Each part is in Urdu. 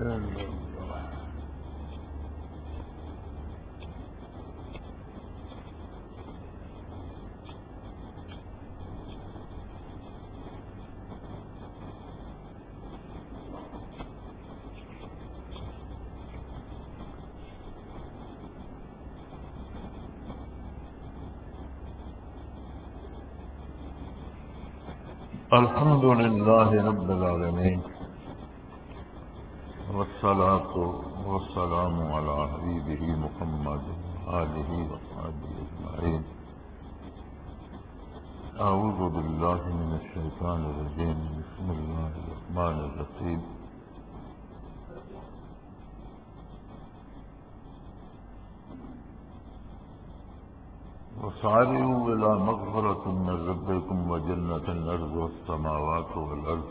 الحمد لله رب العالمين والصلاة والسلام على حبيبه محمد وآله وصحبه أجمعين. أعوذ بالله من الشيطان الرجيم. بسم الله الرحمن الرحيم. وسارعوا إلى مغفرة من ربكم وجنة أرضها السماوات والأرض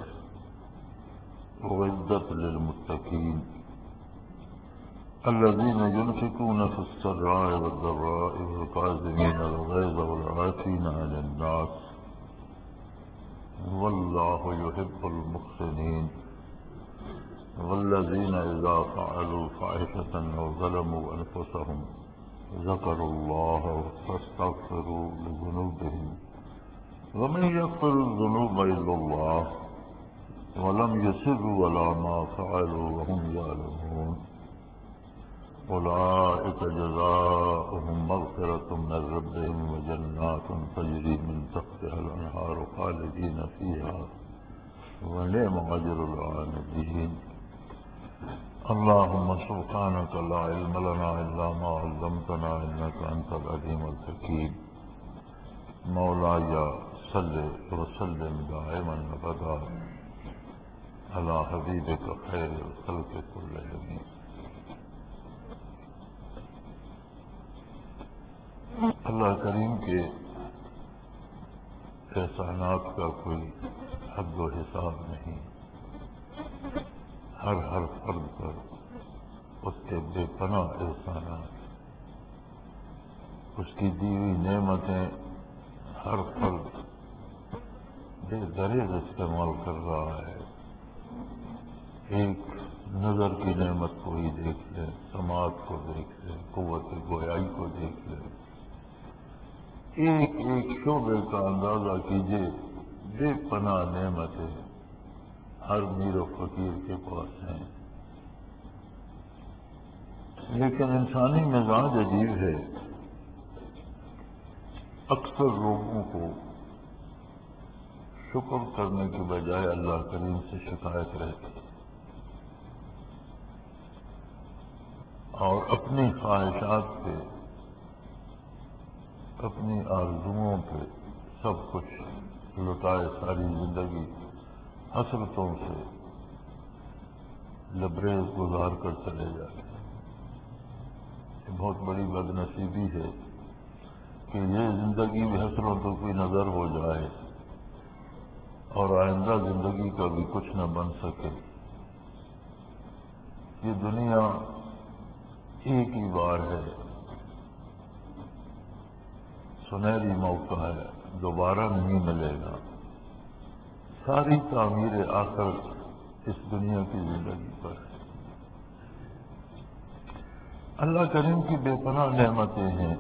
أعدت للمتقين الذين ينفقون في السراء والضراء والكاظمين الغيظ والعافين عن الناس والله يحب المحسنين والذين إذا فعلوا فاحشة أو ظلموا أنفسهم ذكروا الله فاستغفروا لذنوبهم ومن يغفر الذنوب إلا الله ولم يصروا على ما فعلوا وهم يعلمون أولئك جزاؤهم مغفرة من ربهم وجنات تجري من تحتها الأنهار خالدين فيها ونعم أجر العاملين. اللهم سبحانك لا علم لنا إلا ما علمتنا إنك أنت العليم الحكيم. مولاي صل وسلم دائما أبدا على حبيبك خير الخلق كلهم. اللہ کریم کے احسانات کا کوئی حد و حساب نہیں. ہر فرد پر اس کے بے پناہ احسانات، اس کی دی ہوئی نعمتیں ہر فرد بے دریغ استعمال کر رہا ہے. ایک نظر کی نعمت کو ہی دیکھ لیں، سماعت کو دیکھ لیں، قوت گویائی کو دیکھ لیں، ایک ایک شعبے کا اندازہ کیجیے. بے پناہ نعمتیں ہر میر و فقیر کے پاس ہیں. لیکن انسانی مزاج عجیب ہے. اکثر لوگوں کو شکر کرنے کی بجائے اللہ کریم سے شکایت رہتی ہے اور اپنی خواہشات پہ، اپنی آرزوؤں پہ سب کچھ لٹائے ساری زندگی حسرتوں سے لبریز گزار کر چلے جاتے ہیں. یہ بہت بڑی بد نصیبی ہے کہ یہ زندگی بھی حسرتوں کی نظر ہو جائے اور آئندہ زندگی کا بھی کچھ نہ بن سکے. یہ دنیا ایک ہی بار ہے، سنہری موقع ہے، دوبارہ نہیں ملے گا. ساری تعمیر آخرت اس دنیا کی زندگی پر ہے. اللہ کریم کی بے پناہ نعمتیں ہیں.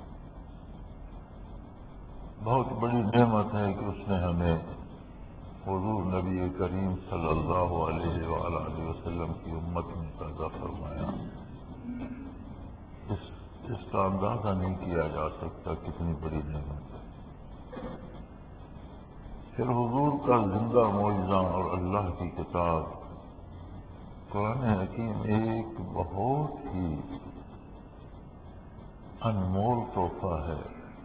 بہت بڑی نعمت ہے کہ اس نے ہمیں حضور نبی کریم صلی اللہ علیہ وآلہ وسلم کی امت میں پیدا فرمایا. اس کا اندازہ نہیں کیا جا سکتا کتنی بڑی نعمت ہے. پھر حضور کا زندہ معجزہ اور اللہ کی کتاب قرآن حکیم ایک بہت ہی انمول تحفہ ہے.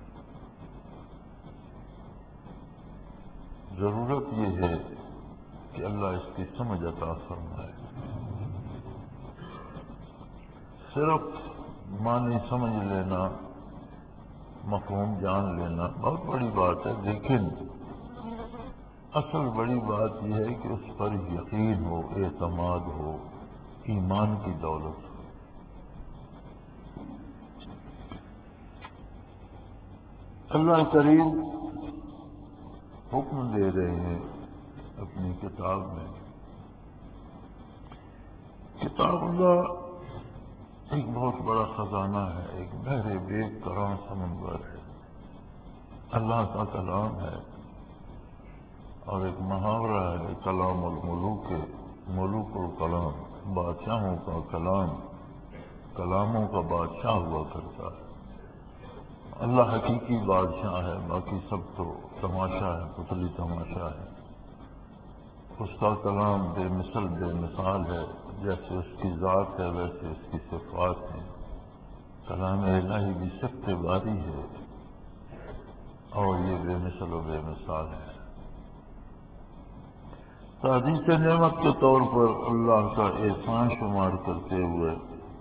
ضرورت یہ ہے کہ اللہ اس کی سمجھ عطا فرمائے. صرف معنی سمجھ لینا، مفہوم جان لینا بہت بڑی بات ہے، لیکن اصل بڑی بات یہ ہے کہ اس پر یقین ہو، اعتماد ہو، ایمان کی دولت ہو. اللہ کریم حکم دے رہے ہیں اپنی کتاب میں کتاب اللہ ایک بہت بڑا خزانہ ہے، ایک بحر بے کراں سمندر ہے، اللہ کا کلام ہے، اور ایک محاورہ ہے کلام الملوک، ملوک الکلام، بادشاہوں کا کلام، کلاموں کا بادشاہ ہوا کرتا ہے۔ اللہ حقیقی بادشاہ ہے، باقی سب تو تماشا ہے، پتلی تماشا ہے۔ اس کا کلام بے مثل بے مثال ہے، جیسے اس کی ذات ہے ویسے اس کی صفات ہیں۔ کلام الہی بھی سخت باری ہے اور یہ بے مثل و بے مثال ہے۔ تعزیز نعمت کے طور پر اللہ کا احسان شمار کرتے ہوئے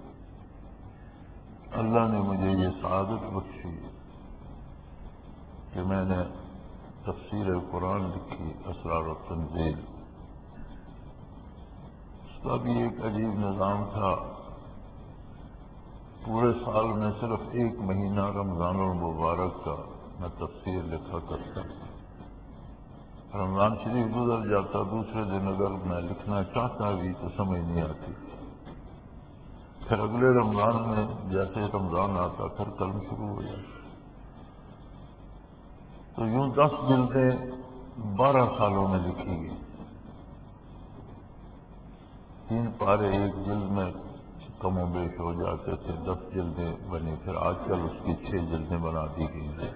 اللہ نے مجھے یہ سعادت بخشی کہ میں نے تفسیر قرآن لکھی، اسرار التنزیل۔ اس کا بھی ایک عجیب نظام تھا، پورے سال میں صرف ایک مہینہ رمضان المبارک کا میں تفسیر لکھا کرتا تھا۔ رمضان شریف گزر جاتا، دوسرے دن اگر میں لکھنا چاہتا بھی تو سمجھ نہیں آتی، پھر اگلے رمضان میں جیسے رمضان آتا پھر قلم شروع ہو جاتا۔ تو یوں 10 جلدیں 12 سالوں میں لکھی گئی، 3 پارے ایک جلد میں کم و بیش ہو جاتے تھے، 10 جلدیں بنی، پھر آج کل اس کی 6 جلدیں بنا دی گئی ہیں۔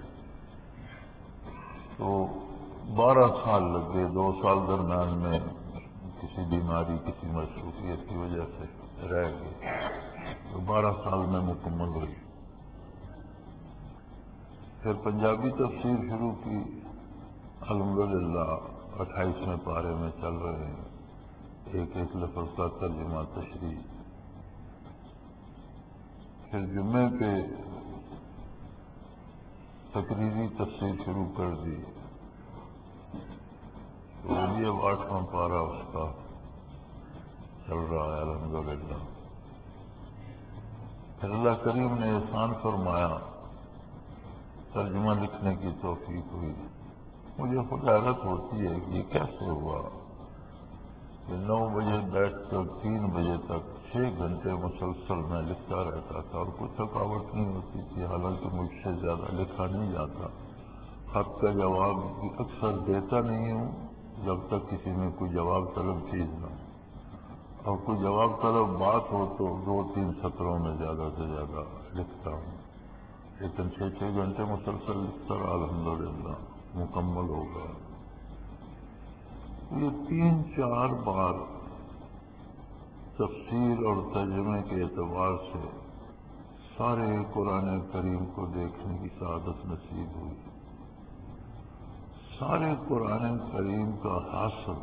تو 12 سال لگ گئے، 2 سال درمیان میں کسی بیماری کسی مصروفیت کی وجہ سے رہ گئے، تو 12 سال میں مکمل ہوئی۔ پھر پنجابی تفسیر شروع کی، الحمدللہ 28ویں پارے میں چل رہے ہیں، ایک ایک لفظ کا ترجمہ تشریح۔ پھر جمعے پہ تقریری تفسیر شروع کر دی، تو وہ بھی اب 8واں پارہ اس کا چل رہا ہے الحمدللہ۔ پھر اللہ کریم نے احسان فرمایا، ترجمہ لکھنے کی توفیق ہوئی۔ مجھے خود حیرت ہوتی ہے کہ یہ کیسے ہوا کہ 9 بجے بیٹھ کر 3 بجے تک 6 گھنٹے مسلسل میں لکھتا رہتا تھا اور کوئی تھکاوٹ نہیں ہوتی تھی، حالانکہ مجھ سے زیادہ لکھا نہیں جاتا۔ خط کا جواب بھی اکثر دیتا نہیں ہوں جب تک کسی میں کوئی جواب طلب چیز نہ ہو، اور کوئی جواب طلب بات ہو تو 2-3 سطروں میں زیادہ سے زیادہ لکھتا ہوں، لیکن 6 گھنٹے مسلسل لکھتا رہا، الحمدللہ مکمل ہو گیا۔ یہ 3-4 بار تفسیر اور ترجمے کے اعتبار سے سارے قرآن کریم کو دیکھنے کی سعادت نصیب ہوئی۔ سارے قرآن کریم کا حاصل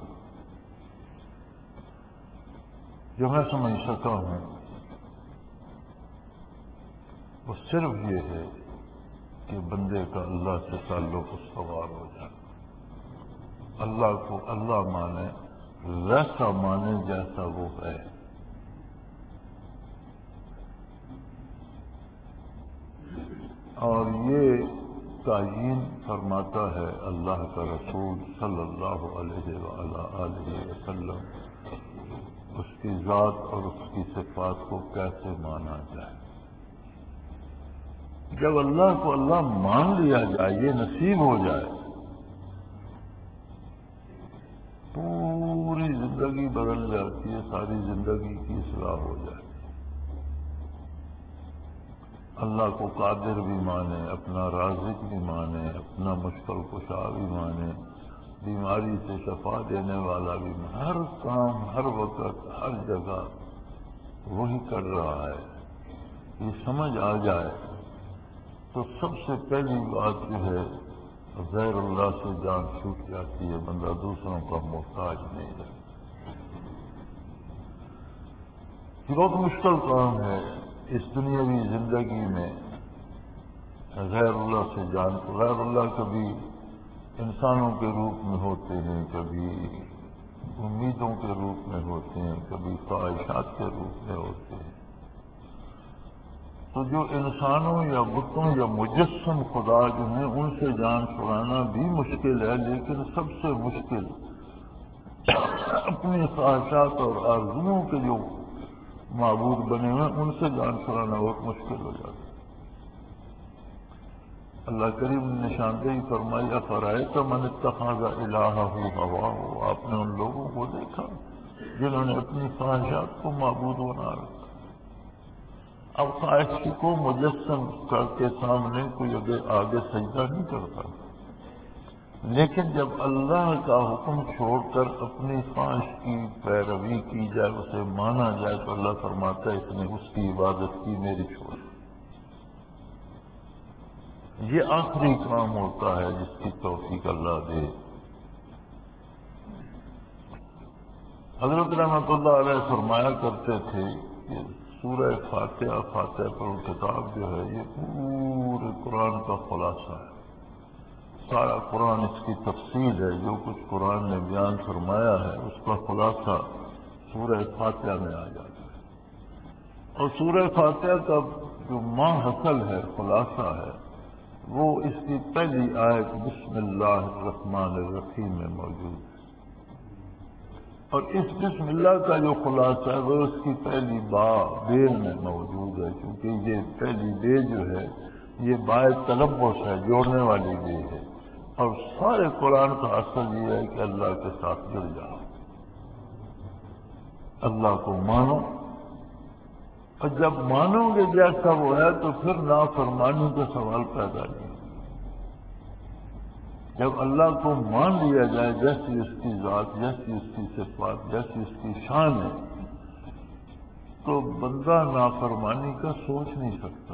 جو میں سمجھ سکا ہوں وہ صرف یہ ہے کہ بندے کا اللہ سے تعلق استوار ہو جائے، اللہ کو اللہ مانے، ویسا مانے جیسا وہ ہے۔ اور یہ تعیین فرماتا ہے اللہ کا رسول صلی اللہ علیہ وآلہ وسلم، اس کی ذات اور اس کی صفات کو کیسے مانا جائے۔ جب اللہ کو اللہ مان لیا جائے، یہ نصیب ہو جائے، پوری زندگی بدل جاتی ہے، ساری زندگی کی اصلاح ہو جائے۔ اللہ کو قادر بھی مانے، اپنا رازق بھی مانے، اپنا مشکل کشا بھی مانے، بیماری سے شفا دینے والا بھی مانے، ہر کام ہر وقت ہر جگہ وہی کر رہا ہے، یہ سمجھ آ جائے تو سب سے پہلی بات جو ہے غیر اللہ سے جان چھوٹ جاتی ہے، بندہ دوسروں کا محتاج نہیں ہے۔ یہ بہت مشکل کام ہے اس دنیاوی زندگی میں غیر اللہ سے جان۔ غیر اللہ کبھی انسانوں کے روپ میں ہوتے ہیں، کبھی امیدوں کے روپ میں ہوتے ہیں، کبھی خواہشات کے روپ میں ہوتے ہیں۔ تو جو انسانوں یا بتوں یا مجسم خدا جو ہیں ان سے جان چھڑانا بھی مشکل ہے، لیکن سب سے مشکل اپنی خواہشات اور آرزوؤں کے جو معبود بنے ہوئے ان سے جان چھڑانا بہت مشکل ہو جاتا ہے۔ اللہ کریم نے نشاندہی فرمائی افرأیت من اتخذ الہہ ہواہ، آپ نے ان لوگوں کو دیکھا جنہوں نے اپنی خواہشات کو معبود بنا رکھا۔ اب خواہش کو مجسم کر کے سامنے کوئی آگے سجدہ نہیں کرتا، لیکن جب اللہ کا حکم چھوڑ کر اپنی خواہش کی پیروی کی جائے، اسے مانا جائے، تو اللہ فرماتا ہے اس نے اس کی عبادت کی، میری چھوڑ۔ یہ آخری کام ہوتا ہے جس کی توفیق اللہ دے۔ حضرت رحمۃ اللہ علیہ فرمایا کرتے تھے کہ سورہ فاتحہ، فاتحہ پر کتاب جو ہے یہ پورے قرآن کا خلاصہ ہے۔ سارا قرآن اس کی تفصیل ہے، جو کچھ قرآن نے بیان فرمایا ہے اس کا خلاصہ سورہ فاتحہ میں آ جاتا ہے۔ اور سورہ فاتحہ کا جو ماحصل ہے، خلاصہ ہے، وہ اس کی پہلی آیت بسم اللہ الرحمن الرحیم میں موجود ہے۔ اور اس بسم اللہ کا جو خلاصہ ہے وہ اس کی پہلی بے میں موجود ہے، کیونکہ یہ پہلی بے جو ہے یہ بائے تلبس ہے، جوڑنے والی بے ہے۔ اور سارے قرآن کا اصل یہ ہے کہ اللہ کے ساتھ جڑ جاؤ، اللہ کو مانو، اور جب مانو گے جیسا وہ ہے تو پھر نافرمانی کا سوال پیدا نہیں۔ جب اللہ کو مان لیا جائے جیسی اس کی ذات، جیسی اس کی صفات، جیسی اس کی شان ہے، تو بندہ نافرمانی کا سوچ نہیں سکتا۔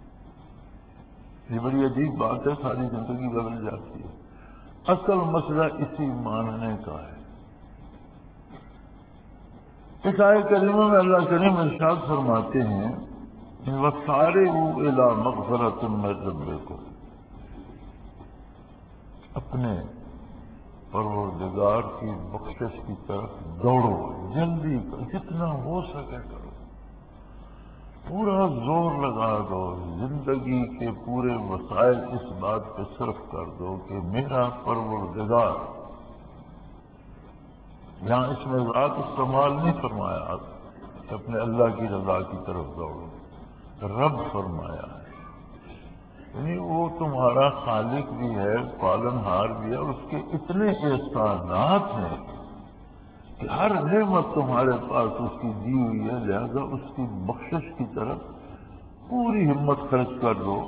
یہ بڑی عجیب بات ہے، ساری زندگی بدل جاتی ہے۔ اصل مسئلہ اسی ماننے کا ہے۔ اس آیت کریمہ میں اللہ کریم ارشاد فرماتے ہیں وَسَارِعُوا إِلَىٰ مَغْفِرَةٍ مِّن رَّبِّكُمْ، اپنے پروردگار کی بخشش کی طرف دوڑو، جلدی جتنا ہو سکے کرو، پورا زور لگا دو، زندگی کے پورے وسائل اس بات پہ صرف کر دو کہ میرا پروردگار، یہاں اس میں ذات استعمال نہیں فرمایا، اپنے اللہ کی رضا کی طرف دوڑو، رب فرمایا ہے، یعنی وہ تمہارا خالق بھی ہے، پالنہار بھی ہے، اور اس کے اتنے احسانات ہیں کہ ہر نعمت تمہارے پاس اس کی دی ہوئی ہے، لہذا اس کی بخشش کی طرف پوری ہمت خرچ کر دو۔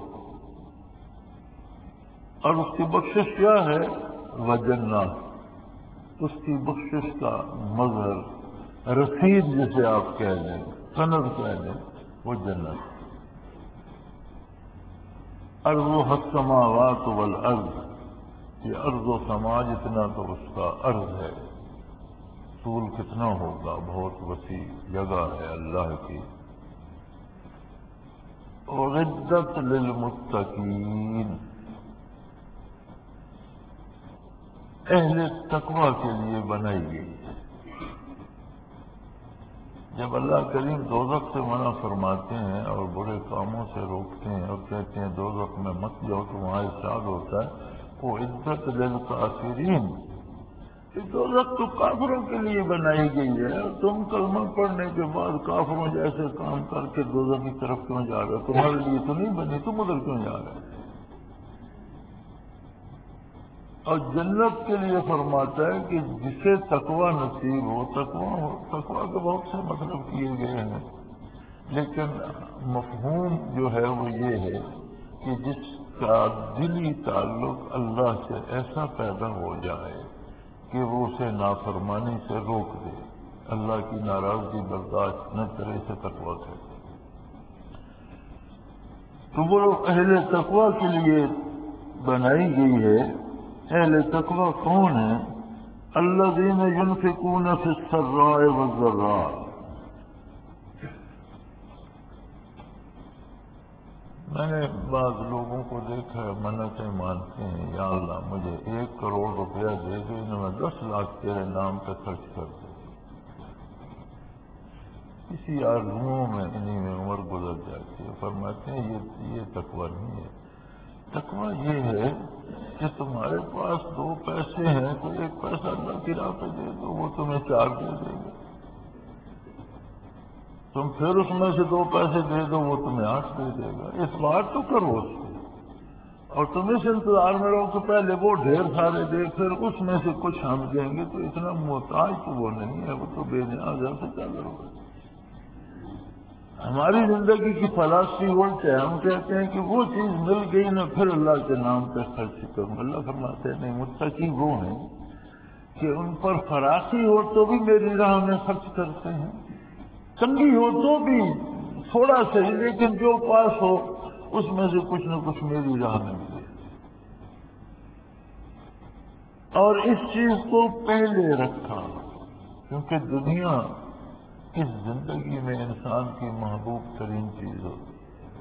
اور اس کی بخشش کیا ہے؟ وجنات، اس کی بخشش کا مظہر، رسید جسے آپ کہہ لیں، سند کہہ لیں، وہ جنت۔ ارض السماوات والارض، یہ ارض و سما جتنا تو اس کا عرض ہے، طول کتنا ہوگا، بہت وسیع جگہ ہے اللہ کی۔ اعدت للمتقین، اہل تقوی کے لیے بنائی گئی ہے۔ جب اللہ کریم دوزخ سے منع فرماتے ہیں اور برے کاموں سے روکتے ہیں اور کہتے ہیں دوزخ میں مت جاؤ تو وہاں ارشاد ہوتا ہے وہ عزت للکافرین، یہ دوزخ تو کافروں کے لیے بنائی گئی ہے، اور تم کلمہ پڑھنے کے بعد کافروں جیسے کام کر کے دوزخ کی طرف کیوں جا رہے ہو؟ تمہارے لیے تو نہیں بنی، تم ادھر کیوں جا رہے ہو؟ اور جنت کے لیے فرماتا ہے کہ جسے تقوی نصیب ہو، تقوی کے بہت سے مطلب کیے گئے ہیں، لیکن مفہوم جو ہے وہ یہ ہے کہ جس کا دلی تعلق اللہ سے ایسا پیدا ہو جائے کہ وہ اسے نافرمانی سے روک دے، اللہ کی ناراضگی برداشت نہ کرے، اسے تقوی کہتے ہیں۔ تو وہ اہل تقوی کے لیے بنائی گئی ہے۔ اہل تقوی کون ہیں؟ الذین ينفقون فی السراء والضراء، میں نے بعض لوگوں کو دیکھا ہے منتیں مانتے ہیں، یا اللہ مجھے 1 کروڑ روپیہ دے دے، انہیں میں 10 لاکھ تیرے نام پہ خرچ کر دوں، اسی آرزوؤں میں انہی میں عمر گزر جاتی ہے۔ فرماتے ہیں یہ تقوی نہیں ہے، تقوی یہ ہے کہ تمہارے پاس 2 پیسے ہیں تو 1 پیسہ اللہ کی راہ پہ دے دو، وہ تمہیں 4 دے دے گا۔ تم پھر اس میں سے 2 پیسے دے دو، وہ تمہیں 8 دے دے گا، اس بار تو کرو اس کو، اور تم اس انتظار میں رہو کہ پہلے وہ ڈھیر سارے دے پھر اس میں سے کچھ ہم دیں گے، تو اتنا محتاج تو وہ نہیں ہے، وہ تو بے نیاز ہے، تو کیا کرو گے؟ ہماری زندگی کی فلسفی الٹ ہے، ہم کہتے ہیں کہ وہ چیز مل گئی نا پھر اللہ کے نام پہ خرچ کروں۔ اللہ فرماتے ہیں نہیں، متقی وہ ہیں کہ ان پر فراخی ہو تو بھی میری راہ میں خرچ کرتے ہیں، تنگی ہو تو بھی تھوڑا صحیح لیکن جو پاس ہو اس میں سے کچھ نہ کچھ میری راہ میں ملے، اور اس چیز کو پہلے رکھا، کیونکہ دنیا اس زندگی میں انسان کی محبوب ترین چیز ہوتی ہے۔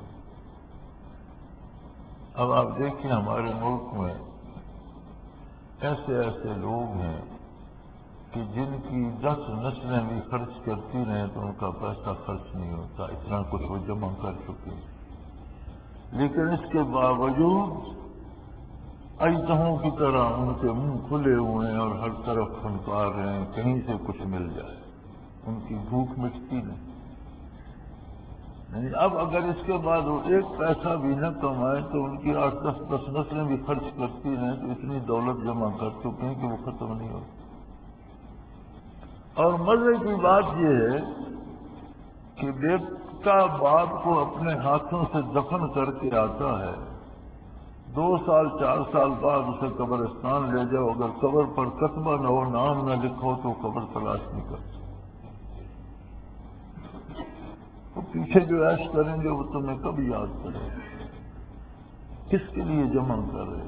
اب آپ دیکھیں ہمارے ملک میں ایسے ایسے لوگ ہیں کہ جن کی 10 نسلیں بھی خرچ کرتی رہیں تو ان کا پیسہ خرچ نہیں ہوتا، اتنا کچھ وہ جمع کر چکے ہیں، لیکن اس کے باوجود اجدہوں کی طرح ان کے منہ کھلے ہوئے ہیں اور ہر طرف پھنکار رہے ہیں کہیں سے کچھ مل جائے، ان کی بھوک مٹتی نہیں۔ یعنی اب اگر اس کے بعد وہ 1 پیسہ بھی نہ کمائے تو ان کی 8-10 نسلیں بھی خرچ کرتی رہیں تو اتنی دولت جمع کر چکے ہیں کہ وہ ختم نہیں ہوتی۔ اور مزے کی بات یہ ہے کہ بیٹا باپ کو اپنے ہاتھوں سے دفن کر کے آتا ہے، 2 سال 4 سال بعد اسے قبرستان لے جاؤ، اگر قبر پر کتبہ نہ ہو، نام نہ لکھو تو قبر تلاش نہیں کرتے، وہ پیچھے جو عیش کریں گے وہ تمہیں کب یاد کرے، کس کے لیے جمع کر رہے؟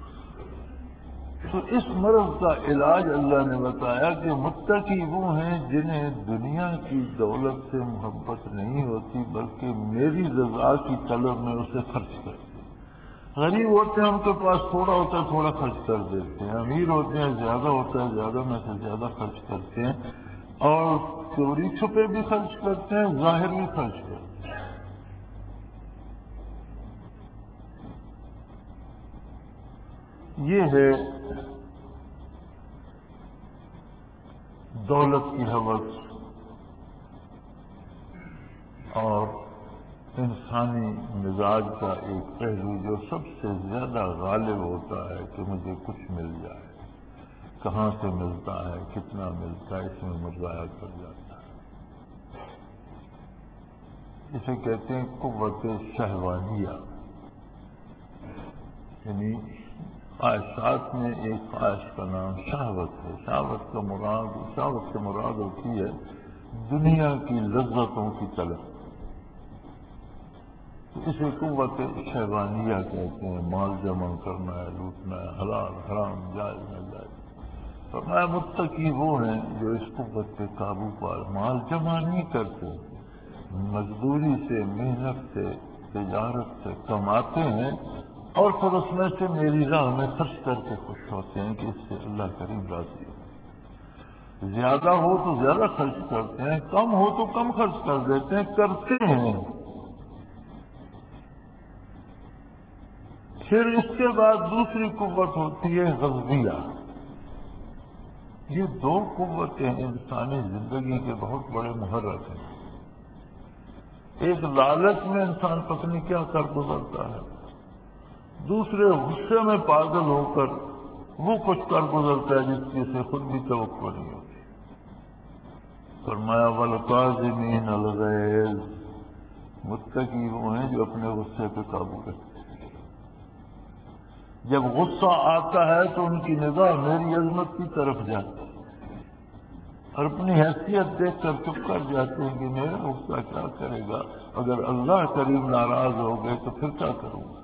تو اس مرض کا علاج اللہ نے بتایا کہ متقی وہ ہیں جنہیں دنیا کی دولت سے محبت نہیں ہوتی بلکہ میری رضا کی طلب میں اسے خرچ کرتے ہیں۔ غریب ہوتے ہیں ان کے پاس تھوڑا ہوتا ہے تھوڑا خرچ کر دیتے ہیں، امیر ہوتے ہیں زیادہ ہوتا ہے زیادہ میں سے زیادہ خرچ کرتے ہیں، اور چوری چھپے بھی خرچ کرتے ہیں، ظاہر بھی خرچ کرتے ہیں۔ یہ ہے دولت کی ہوس اور انسانی مزاج کا ایک پہلو جو سب سے زیادہ غالب ہوتا ہے کہ مجھے کچھ مل جائے، کہاں سے ملتا ہے، کتنا ملتا ہے، اس میں مضایا کر جاتا ہے۔ اسے کہتے ہیں قوت شہوانیہ، یعنی خواہشات میں ایک خواہش کا نام شہوت ہے۔ شہوت سے مراد ہوتی ہے دنیا کی لذتوں کی طلب، اسے قوت شہوانیہ کہتے ہیں۔ مال جمع کرنا ہے، لوٹنا ہے، حلال حرام جائز ناجائز۔ فرمایا متقی وہ ہیں جو اس قوت پہ قابو پا مال جمع نہیں کرتے، مزدوری سے، محنت سے، تجارت سے کماتے ہیں اور پھر اس میں سے میری راہ میں خرچ کر کے خوش ہوتے ہیں کہ اس سے اللہ کریم راضی ہو۔ زیادہ ہو تو زیادہ خرچ کرتے ہیں، کم ہو تو کم خرچ کر دیتے ہیں، کرتے ہیں۔ پھر اس کے بعد دوسری قوت ہوتی ہے غضبیہ۔ یہ 2 قوتیں انسانی زندگی کے بہت بڑے محرک ہیں۔ ایک لالچ میں انسان پتنی کیا کر گزرتا ہے، دوسرے غصے میں پاگل ہو کر وہ کچھ کر گزرتا ہے جس کی اسے خود بھی توقع نہیں ہوتی۔ فرمایا والکاظمین الغیظ، متقی وہ ہیں جو اپنے غصے پہ قابو رکھتے ہیں۔ جب غصہ آتا ہے تو ان کی نگاہ میری عظمت کی طرف جاتی ہے اور اپنی حیثیت دیکھ کر چپ کر جاتے ہیں کہ میرا غصہ کیا کرے گا، اگر اللہ کریم ناراض ہو گئے تو پھر کیا کروں گا۔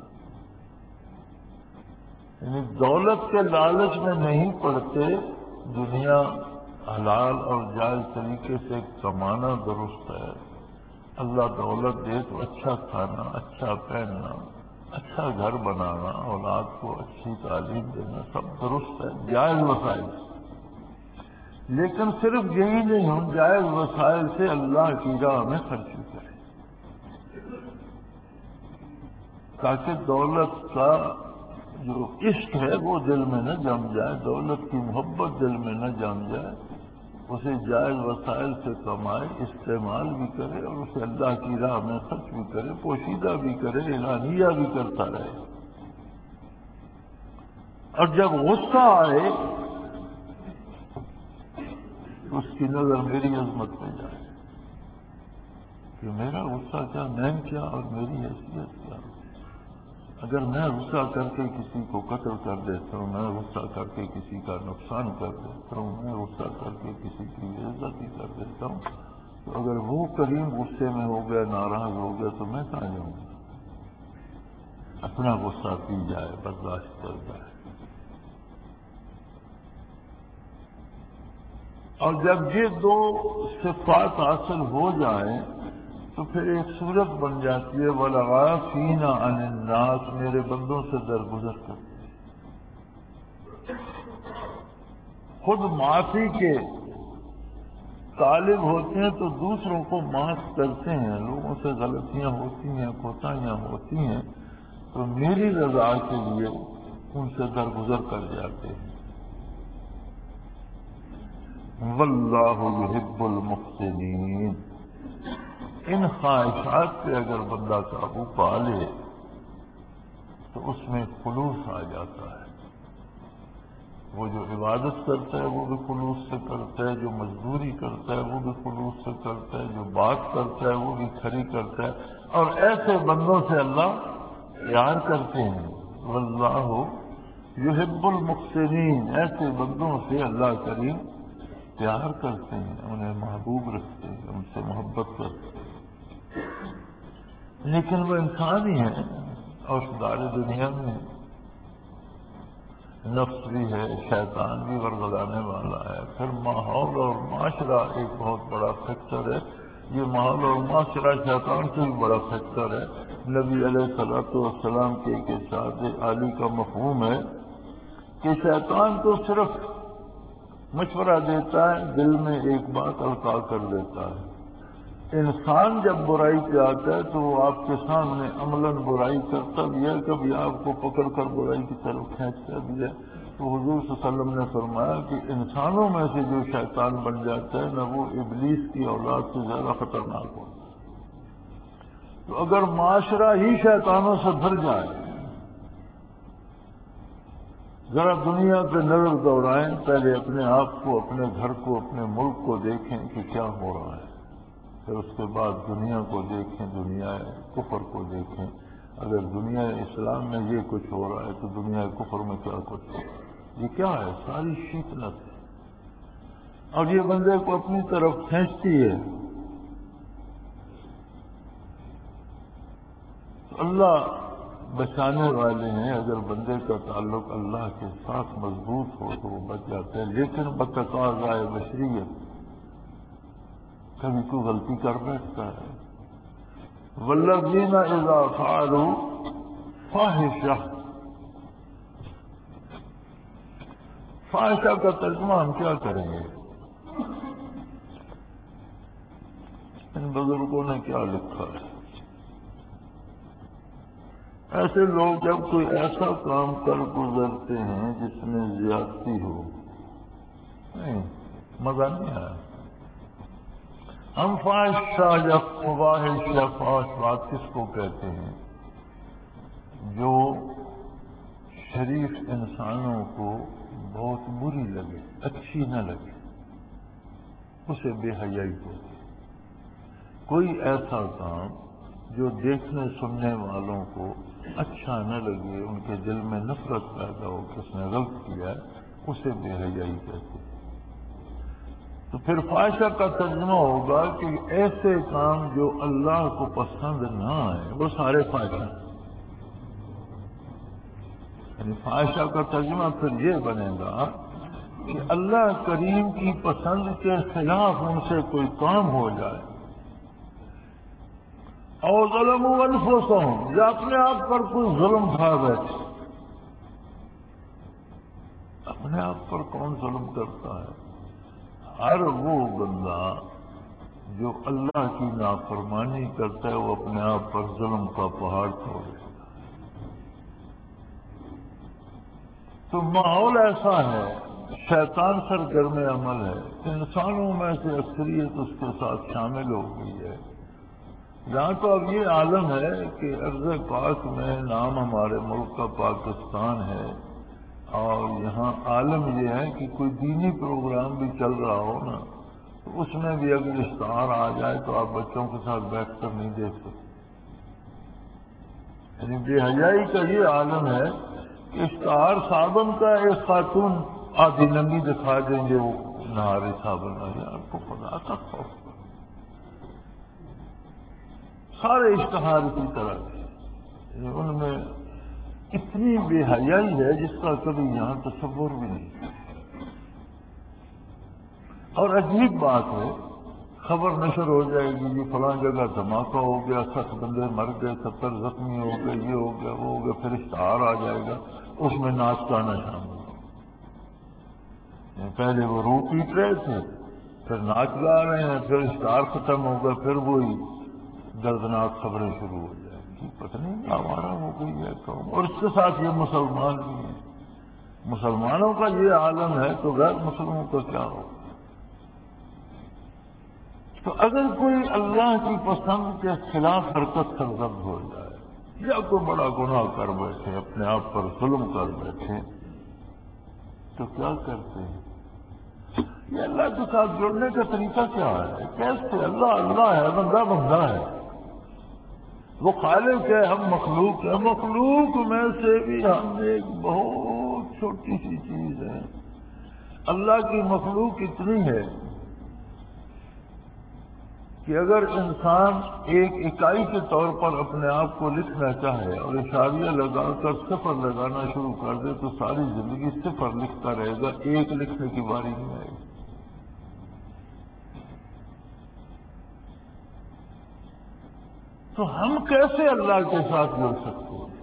یعنی دولت کے لالچ میں نہیں پڑتے، دنیا حلال اور جائز طریقے سے کمانا درست ہے، اللہ دولت دے تو اچھا کھانا، اچھا پہننا، اچھا گھر بنانا، اولاد کو اچھی تعلیم دینا سب درست ہے جائز وسائل سے، لیکن صرف یہی نہیں ہم جائز وسائل سے اللہ کی راہ میں خرچ کریں تاکہ دولت کا جو عشق ہے وہ دل میں نہ جم جائے، دولت کی محبت دل میں نہ جم جائے، اسے جائز وسائل سے کمائے، استعمال بھی کرے اور اسے اللہ کی راہ میں خرچ بھی کرے، پوشیدہ بھی کرے، اعلانیہ بھی کرتا رہے۔ اور جب غصہ آئے تو اس کی نظر میری عظمت پہ جائے کہ میرا غصہ کیا، میں کیا اور میری حیثیت کیا۔ اگر میں غصہ کر کے کسی کو قتل کر دیتا ہوں، میں غصہ کر کے کسی کا نقصان کر دیتا ہوں، میں غصہ کر کے کسی کی بےعزتی کر دیتا ہوں، تو اگر وہ کریم غصے میں ہو گیا، ناراض ہو گیا، تو میں کہاں جاؤں گا؟ اپنا غصہ پی جائے، برداشت کر جائے۔ اور جب یہ دو صفات حاصل ہو جائیں تو پھر ایک صورت بن جاتی ہے، وَالْعَافِينَ عَنِ النَّاسِ، میرے بندوں سے درگزر کرتے ہیں، خود معافی کے طالب ہوتے ہیں تو دوسروں کو معاف کرتے ہیں۔ لوگوں سے غلطیاں ہوتی ہیں، کوتاہیاں ہوتی ہیں، تو میری رضا کے لیے ان سے درگزر کر جاتے ہیں۔ وَاللَّهُ يُحِبُّ الْمُحْسِنِينَ، ان خواہشات پہ اگر بندہ قابو پا لے تو اس میں خلوص آ جاتا ہے۔ وہ جو عبادت کرتا ہے وہ بھی خلوص سے کرتا ہے، جو مزدوری کرتا ہے وہ بھی خلوص سے کرتا ہے، جو بات کرتا ہے وہ بھی کھری کرتا ہے، اور ایسے بندوں سے اللہ پیار کرتے ہیں۔ واللہ یحب المحسنین، ایسے بندوں سے اللہ کریم پیار کرتے ہیں، انہیں محبوب رکھتے ہیں، ان سے محبت کرتے ہیں۔ لیکن وہ انسان ہی ہیں اور دار دنیا میں نفس بھی ہے، شیطان بھی ورگلانے والا ہے، پھر ماحول اور معاشرہ ایک بہت بڑا فیکٹر ہے۔ یہ ماحول اور معاشرہ شیطان سے بھی بڑا فیکٹر ہے۔ نبی علیہ الصلوۃ والسلام کے ایک ارشاد عالی کا مفہوم ہے کہ شیطان تو صرف مشورہ دیتا ہے، دل میں ایک بات القاء کر دیتا ہے۔ انسان جب برائی پہ آتا ہے تو وہ آپ کے سامنے عملاً برائی کرتا بھی ہے، کبھی آپ کو پکڑ کر برائی کی طرف کھینچتا بھی ہے۔ تو حضور صلی اللہ علیہ وسلم نے فرمایا کہ انسانوں میں سے جو شیطان بن جاتا ہے نہ، وہ ابلیس کی اولاد سے زیادہ خطرناک ہوتا ہے۔ تو اگر معاشرہ ہی شیطانوں سے بھر جائے، ذرا دنیا پہ نظر دوڑائیں، پہلے اپنے آپ کو، اپنے گھر کو، اپنے ملک کو دیکھیں کہ کیا ہو رہا ہے، پھر اس کے بعد دنیا کو دیکھیں، دنیا کفر کو دیکھیں۔ اگر دنیا اسلام میں یہ کچھ ہو رہا ہے تو دنیا کفر میں کیا کچھ ہو رہا ہے؟ یہ کیا ہے؟ ساری شیطنت ہے، اور یہ بندے کو اپنی طرف کھینچتی ہے۔ تو اللہ بچانے والے ہیں، اگر بندے کا تعلق اللہ کے ساتھ مضبوط ہو تو وہ بچ جاتا ہے، لیکن بتقاضائے بشریت کبھی کوئی غلطی کر بیٹھتا ہے۔ والذین اذا فعلوا فاحشہ، فاحشہ کا ترجمہ ہم کیا کریں گے؟ ان بزرگوں نے کیا لکھا ہے؟ ایسے لوگ جب کوئی ایسا کام کر گزرتے ہیں جس میں زیادتی ہو، نہیں مزہ نہیں آیا۔ ہم فاحشہ یا فواحش یا فحش بات کس کو کہتے ہیں؟ جو شریف انسانوں کو بہت بری لگے، اچھی نہ لگے، اسے بے حیائی ہوتی۔ کوئی ایسا کام جو دیکھنے سننے والوں کو اچھا نہ لگے، ان کے دل میں نفرت پیدا ہو کہ اس نے غلط کیا ہے، اسے بے حیائی کہتے ہیں۔ تو پھر فاحشہ کا ترجمہ ہوگا کہ ایسے کام جو اللہ کو پسند نہ آئے وہ سارے فاحشہ۔ یعنی فاحشہ کا ترجمہ پھر یہ بنے گا کہ اللہ کریم کی پسند کے خلاف ان سے کوئی کام ہو جائے، اور ظلموا انفسہم، یا اپنے آپ پر کوئی ظلم کھا بیٹھے۔ اپنے آپ پر کون ظلم کرتا ہے؟ ہر وہ بندہ جو اللہ کی نافرمانی کرتا ہے وہ اپنے آپ پر ظلم کا پہاڑ چھوڑ دیتا ہے۔ تو ماحول ایسا ہے، شیطان سرگرم عمل ہے، انسانوں میں سے اکثریت اس کے ساتھ شامل ہو گئی ہے۔ یہاں تو اب یہ عالم ہے کہ ارض پاک میں نام ہمارے ملک کا پاکستان ہے، اور یہاں عالم یہ ہے کہ کوئی دینی پروگرام بھی چل رہا ہو نا، تو اس میں بھی اگر اشتہار آ جائے تو آپ بچوں کے ساتھ بیٹھ کر نہیں دیکھ سکتے۔ یعنی بے حیائی کا یہ عالم ہے کہ اشتہار صابن کا ایک خاتون آدھی ننگی دکھا دیں گے، وہ نہارے صابن آپ کو خدا کا خوف۔ سارے اشتہار اسی طرح کے، ان میں اتنی بے حیائی ہے جس کا کبھی یہاں تصور بھی نہیں۔ اور عجیب بات ہے، خبر نشر ہو جائے گی یہ فلاں جگہ دھماکہ ہو گیا، 60 بندے مر گئے، 70 زخمی ہو گئے، یہ ہو گیا وہ ہو گیا، پھر اشتہار آ جائے گا، اس میں ناچ گانا شامل ہو۔ پہلے وہ روح پیٹ رہے تھے، پھر ناچ گا رہے ہیں، پھر اشتہار ختم ہو گیا، پھر وہی دردناک خبریں شروع ہو جائیں گی۔ پتہ نہیں آوارہ ہو گئی ہے قوم، اور اس کے ساتھ یہ مسلمان بھی ہیں۔ مسلمانوں کا یہ عالم ہے تو غیر مسلموں کا کیا ہو؟ تو اگر کوئی اللہ کی پسند کے خلاف حرکت سرزد ہو جائے یا کوئی بڑا گناہ کر بیٹھے، اپنے آپ پر ظلم کر بیٹھے، تو کیا کرتے ہیں؟ یہ اللہ کے ساتھ جڑنے کا طریقہ کیا ہے؟ کیسے؟ اللہ اللہ ہے، بندہ بندہ ہے، وہ خالق ہے، ہم مخلوق ہیں، مخلوق میں سے بھی ہم ایک بہت چھوٹی سی چیز ہے۔ اللہ کی مخلوق اتنی ہے کہ اگر انسان ایک اکائی کے طور پر اپنے آپ کو لکھنا چاہے اور اشاریہ لگا کر صفر لگانا شروع کر دے تو ساری زندگی صفر لکھتا رہے گا، ایک لکھنے کی باری نہیں آئے گی۔ تو ہم کیسے اللہ کے ساتھ جڑ سکتے ہیں؟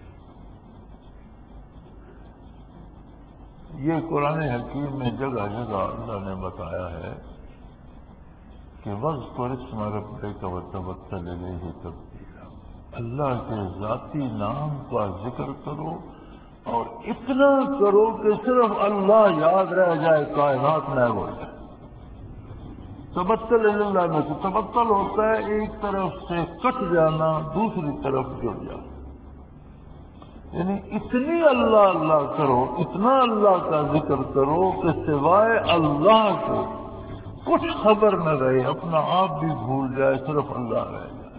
یہ قرآن حکیم میں جگہ جگہ اللہ نے بتایا ہے کہ وَاذْكُرِ اسْمَ رَبِّكَ وَتَوَكَّلْ إِلَيْهِ تَوَكُّلًا، اللہ کے ذاتی نام کا ذکر کرو اور اتنا کرو کہ صرف اللہ یاد رہ جائے، کائنات میں ہو جائے۔ توکل اللہ میں سے توکل ہوتا ہے ایک طرف سے کٹ جانا، دوسری طرف جڑ جانا۔ یعنی اتنی اللہ اللہ کرو، اتنا اللہ کا ذکر کرو کہ سوائے اللہ کے کچھ خبر نہ رہے، اپنا آپ بھی بھول جائے، صرف اللہ رہ جائے۔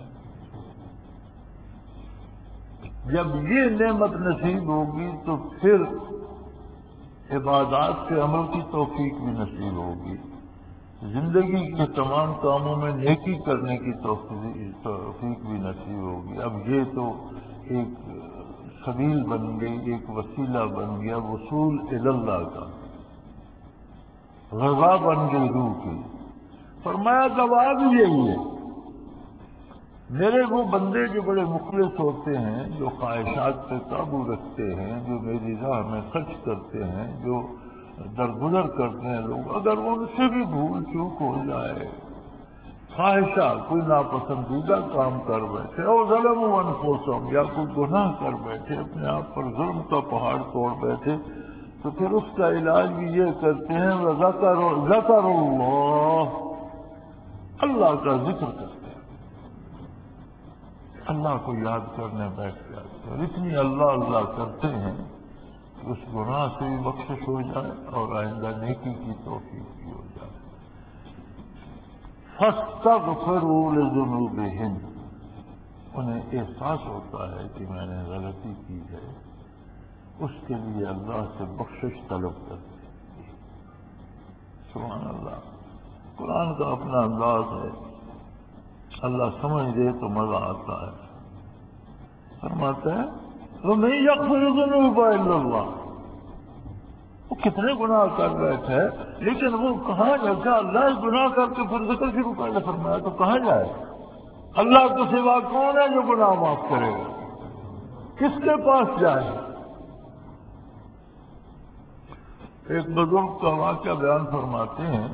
جب یہ نعمت نصیب ہوگی تو پھر عبادات کے عمل کی توفیق بھی نصیب ہوگی، زندگی کے تمام کاموں میں نیکی کرنے کی توفیق بھی نصیب ہوگی۔ اب یہ تو ایک سبیل بن گئی، ایک وسیلہ بن گیا وصول اللہ کا، غذا بن گئی روح کی۔ فرمایا جواب یہی ہے، میرے وہ بندے جو بڑے مخلص ہوتے ہیں، جو خواہشات پہ قابو رکھتے ہیں، جو میری راہ میں خرچ کرتے ہیں، جو درگزر کرتے ہیں لوگ، اگر ان سے بھی بھول چوک ہو جائے، خواہشہ کوئی ناپسندیدہ کام کر بیٹھے اور ظلموا انفسہم، یا کوئی گناہ کر بیٹھے، اپنے آپ پر ظلم کا پہاڑ توڑ بیٹھے، تو پھر اس کا علاج بھی یہ کرتے ہیں ذکر اللہ، اللہ کا ذکر کرتے ہیں، اللہ کو یاد کرنے بیٹھ جاتے ہیں، اور اتنی اللہ اللہ کرتے ہیں کہ اس گناہ سے بھی بخشش ہو جائے اور آئندہ نیکی کی توفیق بھی ہو جائے۔ فَاسْتَغْفِرُوا لِذُنُوبِهِمْ، انہیں احساس ہوتا ہے کہ میں نے غلطی کی ہے، اس کے لیے اللہ سے بخشش طلب کرتے ہیں۔ سبحان اللہ، قرآن کا اپنا انداز ہے، اللہ سمجھ دے تو مزہ آتا ہے۔ فرماتا ہے وَمَن يَغْفِرُ الذُّنُوبَ إِلَّا اللَّهُ، وہ کتنے گناہ کر بیٹھے لیکن وہ کہاں جائے؟ اللہ گناہ کر کے پھر ذکر شروع کر لے، فرمایا تو کہاں جائے؟ اللہ کے سوا کون ہے جو گناہ معاف کرے گا؟ کس کے پاس جائے؟ ایک بزرگ کا واقعہ بیان فرماتے ہیں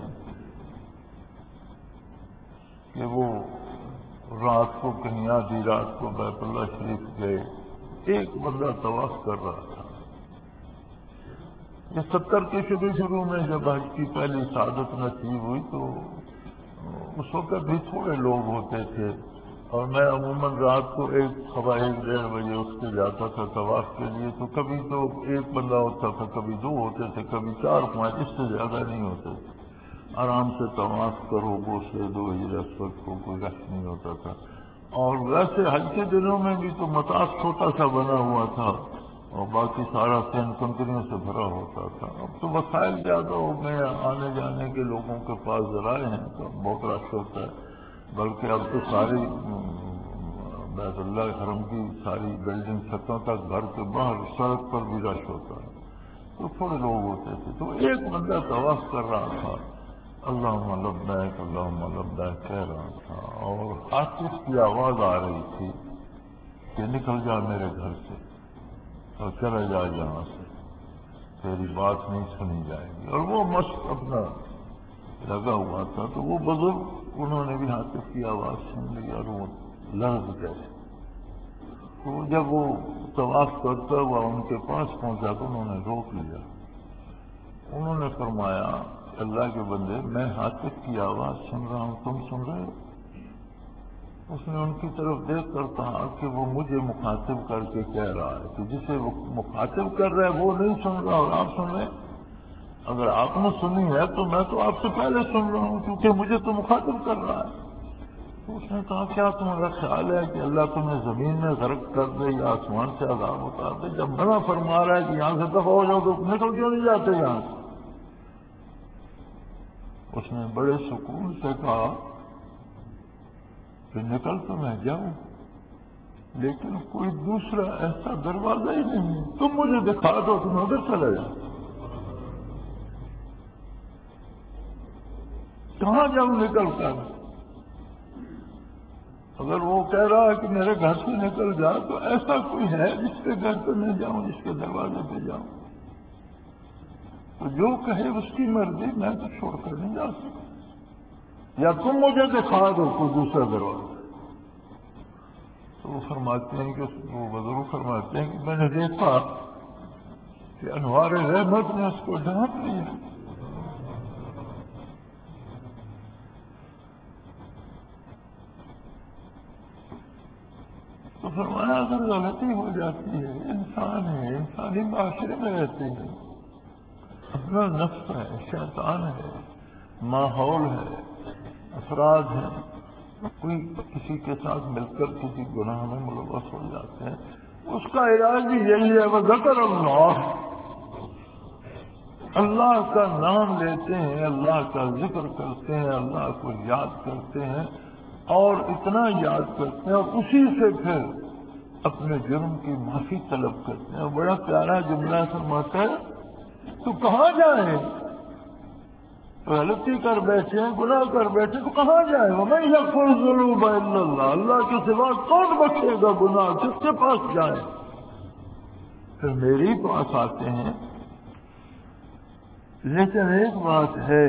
کہ وہ رات کو کہیں آدھی رات کو بیت اللہ شریف گئے، ایک بندہ طواف کر رہا تھا، یہ 70 کے شروع میں جب حج کی پہلی سعادت نصیب ہوئی تو اس وقت بھی تھوڑے لوگ ہوتے تھے، اور میں عموماً رات کو 1:15 بجے اٹھ کے جاتا تھا طواف کے لیے، تو کبھی تو 1 بندہ ہوتا تھا، کبھی 2 ہوتے تھے، کبھی 4-5، اس سے زیادہ نہیں ہوتے تھے۔ آرام سے طواف کرو، بوسے دو، حجر اسود کو کوئی رش نہیں ہوتا تھا۔ اور ویسے حج کے دنوں میں بھی تو مطاف چھوٹا سا بنا ہوا تھا اور باقی سارا سین کنکریوں سے بھرا ہوتا تھا۔ اب تو وسائل زیادہ ہو گئے، آنے جانے کے لوگوں کے پاس ذرائع ہیں تو بہت رش ہوتا ہے، بلکہ اب تو ساری بیت اللہ حرم کی ساری بلڈنگ چھتوں تک گھر کے باہر سڑک پر بھی رش ہوتا ہے، تو تھوڑے لوگ ہوتے تھے۔ تو ایک بندہ طواف کر رہا تھا، اللہم لبیک اللہم لبیک کہہ رہا تھا، اور عاطف کی آواز آ رہی تھی کہ نکل جا میرے گھر سے اور چلا جا یہاں سے، تیری بات نہیں سنی جائے گی۔ اور وہ مست اپنا لگا ہوا تھا، تو وہ بزرگ انہوں نے بھی عاطف کی آواز سن لی اور وہ لرز گئے۔ تو جب وہ طواف کرتا ہوا ان کے پاس پہنچا تو انہوں نے روک لیا۔ انہوں نے فرمایا، اللہ کے بندے، میں عاطف کی آواز سن رہا ہوں، تم سن رہے ہو؟ اس نے ان کی طرف دیکھ کر کہا کہ وہ مجھے مخاطب کر کے کہہ رہا ہے کہ جسے وہ مخاطب کر رہا ہے وہ نہیں سن رہا اور آپ سن رہے ہیں۔ اگر آپ نے سنی ہے تو میں تو آپ سے پہلے سن رہا ہوں، کیونکہ مجھے تو مخاطب کر رہا ہے۔ تو اس نے کہا، کیا تمہارا خیال ہے کہ اللہ تمہیں زمین میں غرق کر دے یا آسمان سے عذاب اتار دے؟ جب منع فرما رہا ہے کہ یہاں سے دفع ہو جاؤ تو نکل کیوں نہیں جاتے یہاں سے؟ اس نے بڑے سکون سے کہا کہ نکل تو میں جاؤں، لیکن کوئی دوسرا ایسا دروازہ ہی نہیں ہے، تم مجھے دکھا دو تو میں ادھر چلا جاؤں۔ کہاں جاؤں نکل کر؟ اگر وہ کہہ رہا ہے کہ میرے گھر سے نکل جا تو ایسا کوئی ہے جس کے گھر پہ میں جاؤں، جس کے دروازے پہ جاؤں؟ تو جو کہے اس کی مرضی، میں تو چھوڑ کر نہیں جا سکتا، یا تم مجھے دکھا دو کوئی دوسرا دروازہ۔ تو وہ فرماتے ہیں کہ وہ بزرگ فرماتے ہیں کہ میں نے دیکھا کہ انوار رحمت نے اس کو ڈھانپ لیا۔ تو فرمایا، اگر غلطی ہو جاتی ہے، انسان ہے، انسانی معاشرے میں رہتے ہیں، اپنا نفس ہے، شیطان ہے، ماحول ہے، افراد ہیں، کوئی کسی کے ساتھ مل کر کسی گناہ میں ملوث ہو جاتے ہیں، اس کا علاج بھی یہی ہے، وہ ذکر اللہ، اللہ کا نام لیتے ہیں، اللہ کا ذکر کرتے ہیں، اللہ کو یاد کرتے ہیں، اور اتنا یاد کرتے ہیں اور اسی سے پھر اپنے جرم کی معافی طلب کرتے ہیں۔ اور بڑا پیارا جملہ فرماتا ہے، تو کہاں جائیں؟ غلطی کر بیٹھے، گناہ کر بیٹھے تو کہاں جائیں؟ وَمَن يَغْفِرُ الذُّنُوبَ إِلَّا اللَّهُ، اللہ کے سوا کون بخشے گا گناہ؟ کس کے پاس جائیں؟ پھر میرے پاس آتے ہیں۔ لیکن ایک بات ہے،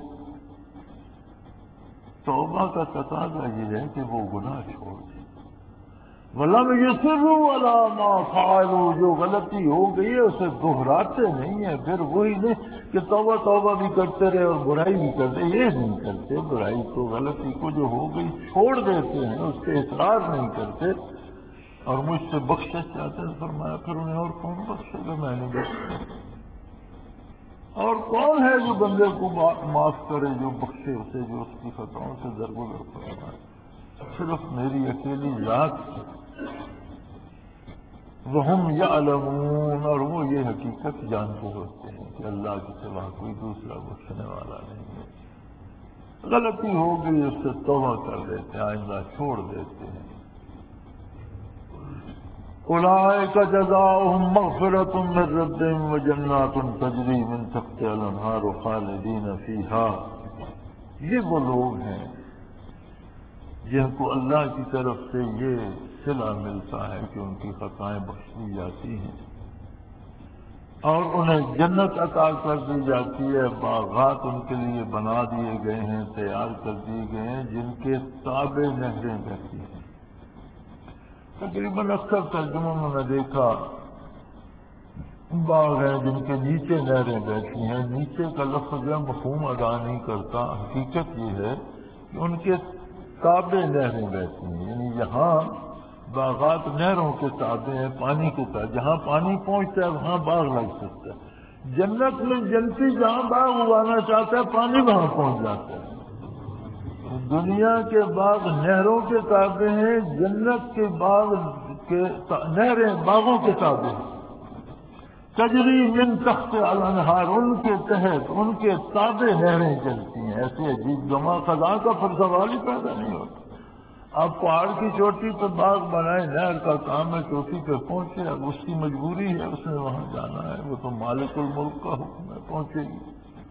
توبہ کا تقاضا یہ ہے کہ وہ گناہ چھوڑ دیں۔ وَلَمْ يُصِرُّوا عَلَىٰ مَا فَعَلُوا، جو غلطی ہو گئی ہے اسے دہراتے نہیں ہیں، پھر وہی نہیں کہ توبہ توبہ بھی کرتے رہے اور برائی بھی کرتے، یہ نہیں کرتے۔ برائی کو، غلطی کو جو ہو گئی چھوڑ دیتے ہیں، اس پہ اصرار نہیں کرتے اور مجھ سے بخشش چاہتے ہیں۔ فرمایا، پھر انہیں اور کون بخشے گا؟ میں نہیں بخشوں۔ اور کون ہے جو بندے کو معاف کرے، جو بخشے اسے، جو اس کی خطاؤں سے درگزر فرمائے؟ صرف میری اکیلی ذات ہے۔ وَهُمْ يَعْلَمُونَ، اور وہ یہ حقیقت جانتے ہوتے ہیں کہ اللہ کے سوا کوئی دوسرا بخشنے والا نہیں ہے۔ غلطی ہو گئی، اس سے توبہ کر لیتے ہیں، آئندہ چھوڑ دیتے ہیں۔ اولئک جزاؤہم مغفرۃ من ربہم وجنات تجری من تحتہا الانہار خالدین فیہا، یہ وہ لوگ ہیں جن کو اللہ کی طرف سے یہ صلہ ملتا ہے کہ ان کی خطائیں بخش دی جاتی ہیں اور انہیں جنت عطا کر دی جاتی ہے، باغات ان کے لیے بنا دیے گئے ہیں، تیار کر دیے گئے ہیں، جن کے تابع نہریں بہتی ہیں۔ تقریباً اکثر ترجموں میں نے دیکھا باغ ہیں جن کے نیچے نہریں بیٹھی ہیں. نیچے کا لفظ جو مفہوم ادا نہیں کرتا. حقیقت یہ ہے کہ ان کے تابع نہریں بیٹھی ہیں. یعنی یہاں باغات نہروں کے تابع ہیں، پانی کے تابع. جہاں پانی پہنچتا ہے وہاں باغ لگ سکتا ہے. جنت میں جنتی جہاں باغ اگانا چاہتا ہے پانی وہاں پہنچ جاتا ہے. دنیا کے باغ نہروں کے تابع ہیں، جنت کے باغ کے نہریں باغوں کے تابع ہیں. تجری من تحت الانہار، ان کے تحت ان کے تابع نہریں چلتی ہیں. ایسے عجیب جمع خزاں کا پھر سوال ہی پیدا نہیں ہوتا. آپ پہاڑ کی چوٹی پہ باغ بنائیں، نہر کا کام ہے چوٹی پہ پہنچے. اب اس کی مجبوری ہے، اس نے وہاں جانا ہے، وہ تو مالک الملک کا حکم ہے، پہنچے گی.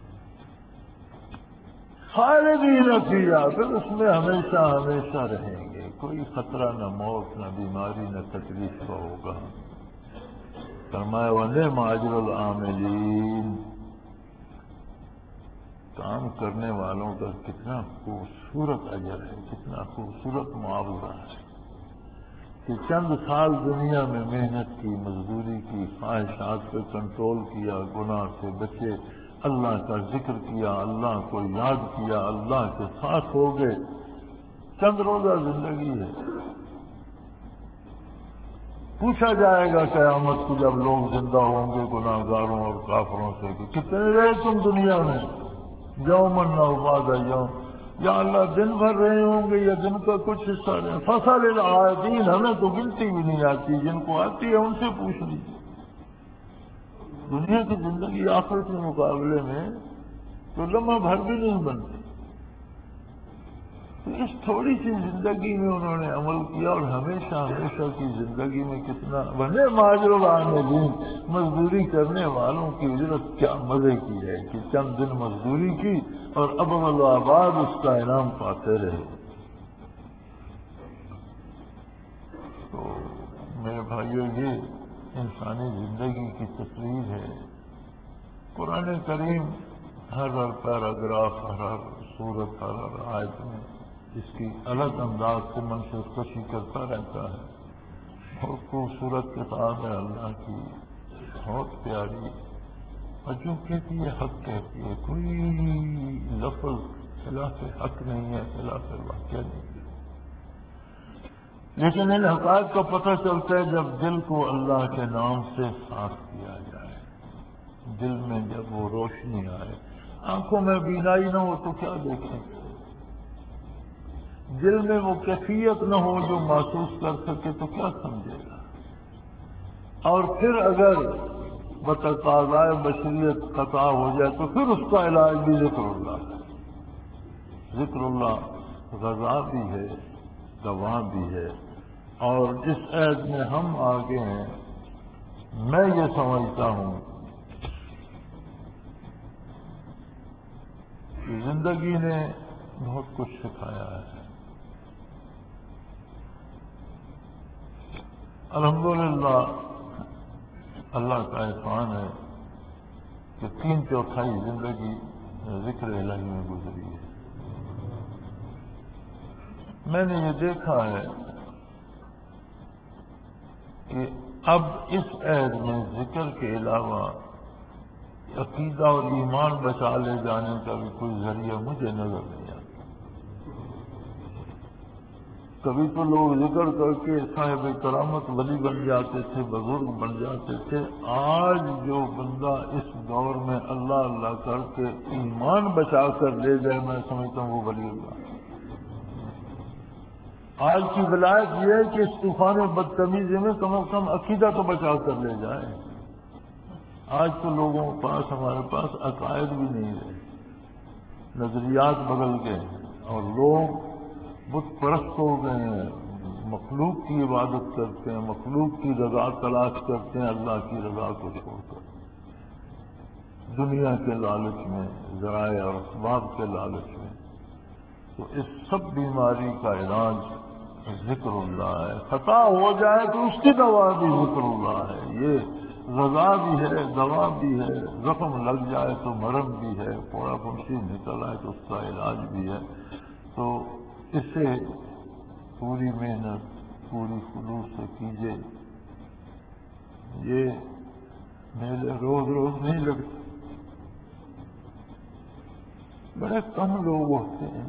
خالدین فیہا، پھر اس میں ہمیشہ ہمیشہ رہیں گے. کوئی خطرہ نہ موت نہ بیماری نہ تکلیف کا ہوگا. فرمایا وَنِعْمَ أَجْرُ الْعَامِلِينَ، کام کرنے والوں کا کتنا خوبصورت اجر ہے، کتنا خوبصورت معاوضہ ہے کہ چند سال دنیا میں محنت کی، مزدوری کی، خواہشات پہ کنٹرول کیا، گناہ سے بچے، اللہ کا ذکر کیا، اللہ کو یاد کیا، اللہ کے ساتھ ہو گئے. چند روزہ زندگی ہے. پوچھا جائے گا قیامت کو جب لوگ زندہ ہوں گے گناہ گاروں اور کافروں سے کہ کتنے رہے تم دنیا میں؟ یومن او بعد یوم، یا اللہ دن بھر رہے ہوں گے یا دن کا کچھ حصہ رہے. فصل العادین، ہمیں تو گنتی بھی نہیں آتی، جن کو آتی ہے ان سے پوچھ لیجیے. دنیا کی زندگی آخرت کے مقابلے میں تو لمحہ بھر بھی نہیں بنتی. تو اس تھوڑی سی زندگی میں انہوں نے عمل کیا اور ہمیشہ ہمیشہ کی زندگی میں کتنا وَنِعْمَ أَجْرُ الْعَامِلِينَ، مزدوری کرنے والوں کی اجرت کیا مزے کی ہے کہ چند دن مزدوری کی اور ابد و آباد اس کا انعام پاتے رہے. تو میرے بھائیو، یہ انسانی زندگی کی تصویر ہے. قرآن کریم ہر پیراگراف، ہر سورت، ہر آیت میں اس کی الگ انداز سے منصوب کشی کرتا رہتا ہے. بہت خوبصورت کتاب ہے اللہ کی، بہت پیاری. اور جو کہتی ہے حق کہتی ہے، کوئی لفظ خلاف حق نہیں ہے، خلاف واقعہ نہیں ہے. لیکن ان حقائق کا پتہ چلتا ہے جب دل کو اللہ کے نام سے صاف کیا جائے، دل میں جب وہ روشنی آئے. آنکھوں میں بینائی نہ ہو تو کیا دیکھیں، دل میں وہ کیفیت نہ ہو جو محسوس کر سکے تو کیا سمجھے گا. اور پھر اگر بتقاضائے بشریت قطع ہو جائے تو پھر اس کا علاج بھی ذکر اللہ ہے. ذکر اللہ غذا بھی ہے، دوا بھی ہے. اور جس عہد میں ہم آگے ہیں، میں یہ سمجھتا ہوں کہ زندگی نے بہت کچھ سکھایا ہے. الحمدللہ اللہ کا احسان ہے کہ 3/4 زندگی ذکر الہی میں گزری ہے. میں نے یہ دیکھا ہے کہ اب اس عہد میں ذکر کے علاوہ عقیدہ اور ایمان بچا لے جانے کا بھی کوئی ذریعہ مجھے نظر نہیں آتا. کبھی تو لوگ ذکر کر کے صاحب کرامت ولی بن جاتے تھے، بزرگ بن جاتے تھے. آج جو بندہ اس دور میں اللہ اللہ کر کے ایمان بچا کر لے جائے، میں سمجھتا ہوں وہ ولی اللہ. آج کی ولایت یہ ہے کہ اس طوفان بدتمیزی میں کم از کم عقیدہ تو بچا کر لے جائیں. آج تو لوگوں کے پاس، ہمارے پاس عقائد بھی نہیں رہے، نظریات بدل گئے اور لوگ بت پرست ہو گئے ہیں. مخلوق کی عبادت کرتے ہیں، مخلوق کی رضا تلاش کرتے ہیں اللہ کی رضا کو چھوڑ کر. دنیا کے لالچ میں، ذرائع اور اسباب کے لالچ میں. تو اس سب بیماری کا علاج ذکر اللہ ہے. خطا ہو جائے تو اس کی دوا بھی ذکر اللہ ہے. یہ غذا بھی ہے، دوا بھی ہے. زخم لگ جائے تو مرم بھی ہے، پھوڑا پھنسی نکل آئے تو اس کا علاج بھی ہے. تو اسے پوری محنت، پوری خلوص سے کیجیے. یہ میلے روز روز نہیں لگتے، بڑے کم لوگ ہوتے ہیں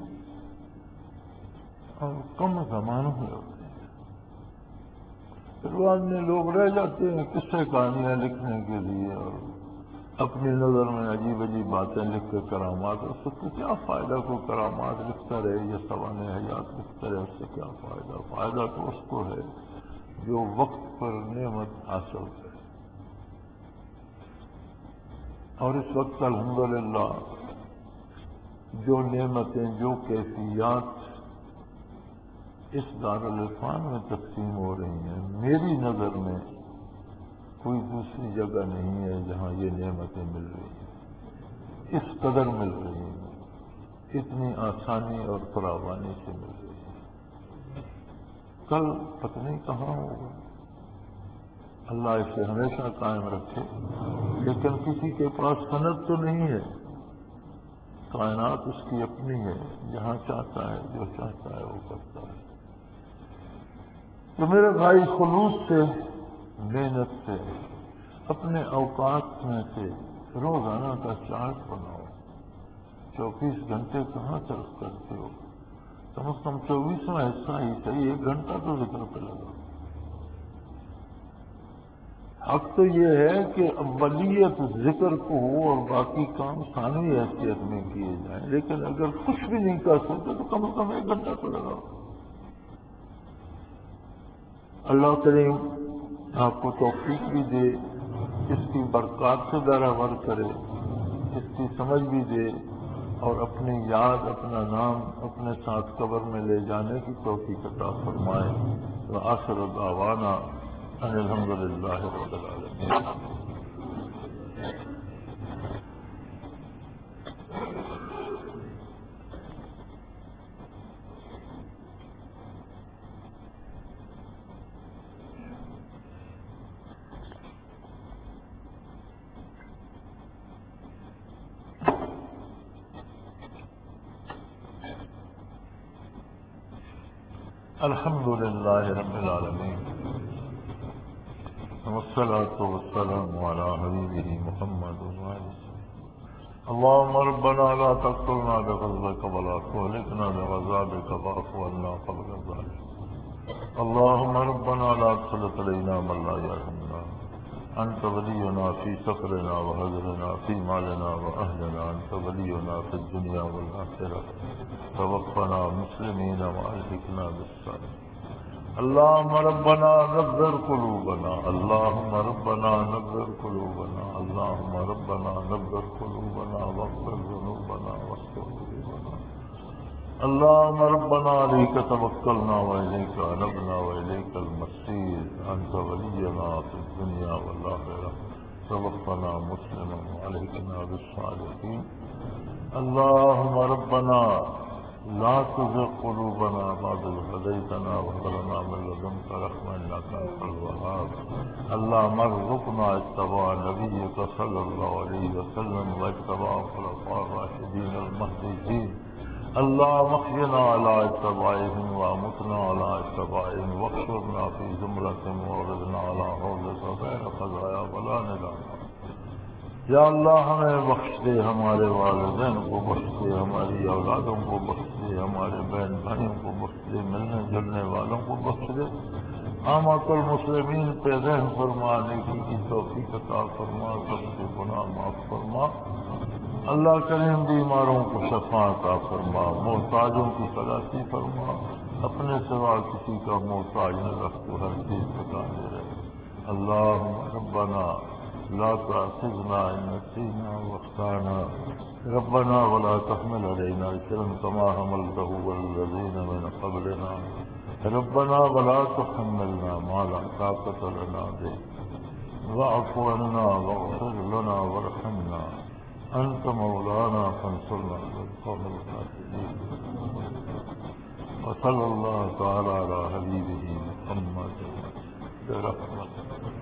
اور کم زمانوں میں ہوتے ہیں، پھر بعد میں لوگ رہ جاتے ہیں قصے کہانیاں لکھنے کے لیے اور اپنی نظر میں عجیب عجیب باتیں لکھ کے کرامات، اس سے تو کیا فائدہ؟ کوئی کرامات لکھتا رہے یا سوانح حیات لکھتا رہے، اس سے کیا فائدہ؟ فائدہ تو اس کو ہے جو وقت پر نعمت حاصل کرے۔ اور اس وقت الحمدللہ جو نعمتیں، جو کیفیات اس دارالعرفان میں تقسیم ہو رہی ہیں، میری نظر میں کوئی دوسری جگہ نہیں ہے جہاں یہ نعمتیں مل رہی ہیں، اس قدر مل رہی ہیں، اتنی آسانی اور فراوانی سے مل رہی ہیں۔ کل پتہ نہیں کہاں ہوگا، اللہ اسے ہمیشہ قائم رکھے، لیکن کسی کے پاس سند تو نہیں ہے، کائنات اس کی اپنی ہے، جہاں چاہتا ہے جو چاہتا ہے وہ کرتا ہے۔ تو میرے بھائی خلوص سے، محنت سے، اپنے اوقات میں سے روزانہ کا چارٹ بناؤ۔ 24 گھنٹے کہاں صرف کرتے ہو؟ کم از کم 24واں حصہ ہی صحیح 1 گھنٹہ تو ذکر پہ لگا۔ حق تو یہ ہے کہ اولیت ذکر کو ہو اور باقی کام ثانوی حیثیت میں کیے جائیں، لیکن اگر کچھ بھی نہیں کر سکتے تو کم از کم 1 گھنٹہ تو لگاؤ۔ اللہ کریم آپ کو توفیق بھی دے، اس کی برکات سے درآمد کرے، اس کی سمجھ بھی دے، اور اپنی یاد، اپنا نام اپنے ساتھ قبر میں لے جانے کی توفیق عطا فرمائے۔ وآخر دعوانا ان الحمدللہ رب العالمین۔ الحمدللہ رب العالمین، والصلاة والسلام على حبیبہ محمد اللهم ربنا لا تقتلنا بغضبك ولا تهلكنا بغضبك واعف عنا قبل ذلك اللهم ربنا لا تسلط علينا من لا يرحمنا أنت ولينا في سفرنا وهجرنا في مالنا وأهلنا أنت ولينا في الدنيا والآخرة توفنا مسلمين وألحقنا بالصالحين اللهم ربنا نبذر قلوبنا اللهم ربنا نبذر قلوبنا اللهم ربنا نبذر قلوبنا واغفر ذنوبنا واستر عيوبنا اللهم ربنا عليك توكلنا وإليك أنبنا وإليك المصير أنت ولينا في الدنيا والآخرة توفنا مسلما وألحقنا بالصالحين اللهم ربنا لا تزغ قلوبنا بعد إذ هديتنا وهب لنا من لدنك رحمة إنك أنت الوهاب اللهم ارزقنا اتباع نبيك صلى الله عليه وسلم واتباع الخلفاء الراشدين المهديين اللهم احينا على اتباعهم وامتنا على اتباعهم واحشرنا في زمرة واوردنا على حوضك غير خزايا ولا ندامة۔ یا اللہ ہمیں بخش دے، ہمارے والدین کو بخش دے، ہماری اولادوں کو بخش دے، ہمارے بہن بھائیوں کو بخش دے، ملنے جلنے والوں کو بخش دے، عامۃ المسلمین پہ رحم فرما، نیکی کی توفیق عطا فرما، سب کے گناہ معاف فرما۔ اللہ کریم بیماروں کو شفا عطا فرما، محتاجوں کی خلاصی فرما، اپنے سوا کسی کا محتاج نہ رکھ تو ہر چیز ٹھکانے رہے۔ اللہم ربنا لا تؤاخذنا إن نسينا واخطأنا ربنا ولا تحمل علينا إصرا كما حملته على الذين من قبلنا ربنا ولا تحملنا ما لا طاقة لنا به واعف عنا واغفر لنا وارحمنا أنت مولانا فانصرنا على القوم الكافرين وصلى الله تعالى على حبيبه محمد برحمته